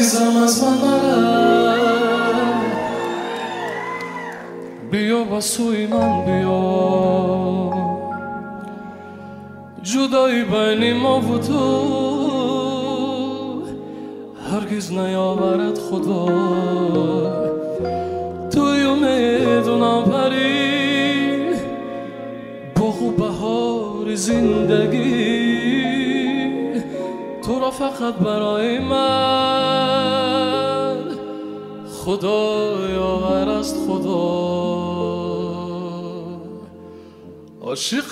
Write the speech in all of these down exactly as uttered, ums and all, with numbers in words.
عزیزم از من نرم، بیا با سوی من بیا، جدایی بین ما و تو هرگز نیاورد خدا. توی امید و ناپری باغ و بهار زندگی، تو را فقط برای من خدایا است خدا. عاشق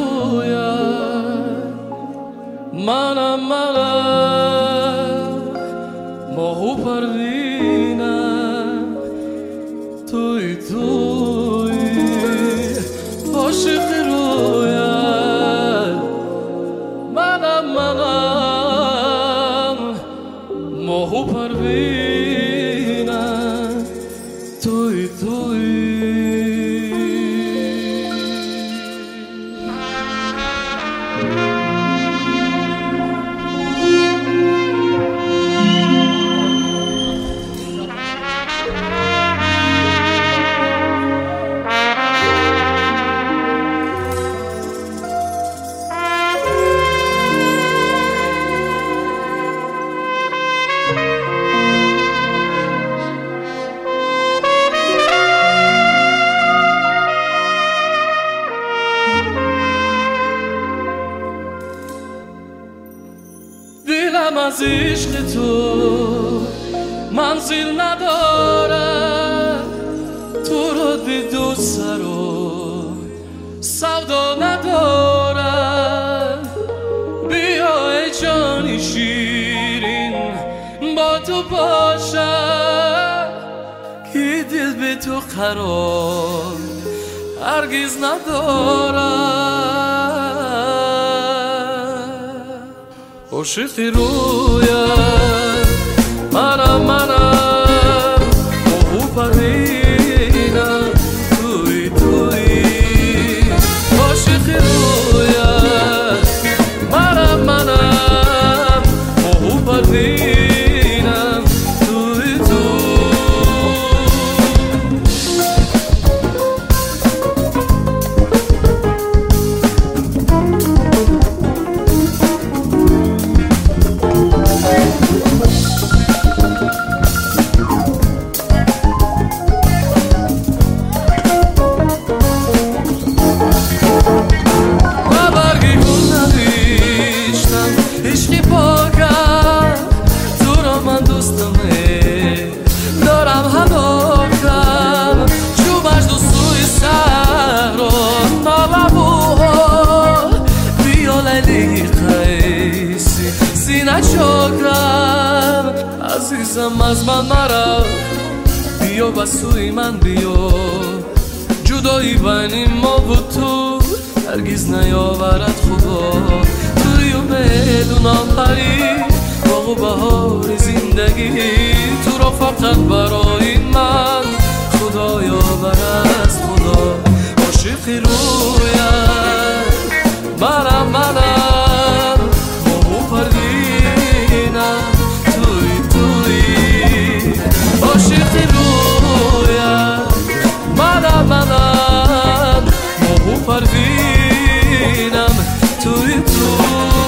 رویت منم منم، ماهو پروینم توی توی. عاشق رویت منم منم، ماهو پروینم توی توی. دلم از عشق تو منزل ندارد، تو را دید و سر و سودا ندارد. بیا ای جانی شیرین با تو باشم، که دل به تو قرار هرگز ندارد. عاشق رویت منم منم، ماهو پروینم توی توی. عاشق رویت منم منم، ماهو پروینم توی توی. عزیزم از من مرا بیا و سوی من بیا، جدایی بین ما و تو هرگز نیاورد خدا. توی امید و ناپری باغ و بهار زندگی، تو را فقط برای من خدایا است خدا. عاشق رویت منم منم، ماهو پروینم توی توی. عاشق رویت منم منم، ماهو پروینم توی توی.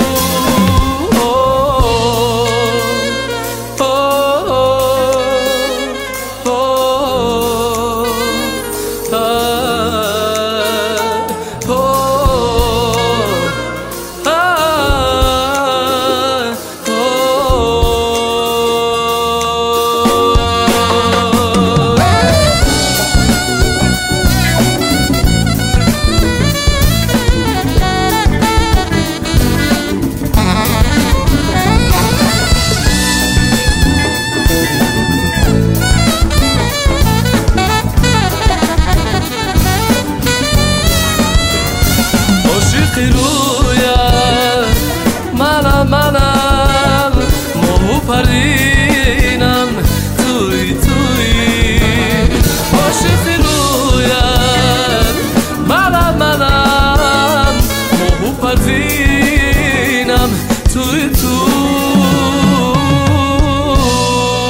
منم ماهو پروینم توی توی. عاشق رویت منم منم، ماهو پروینم توی توی.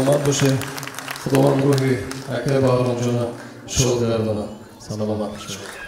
سلامت باشه. خداوند روحی اکه بهرام جان شاد گردانه. سلامت باشه.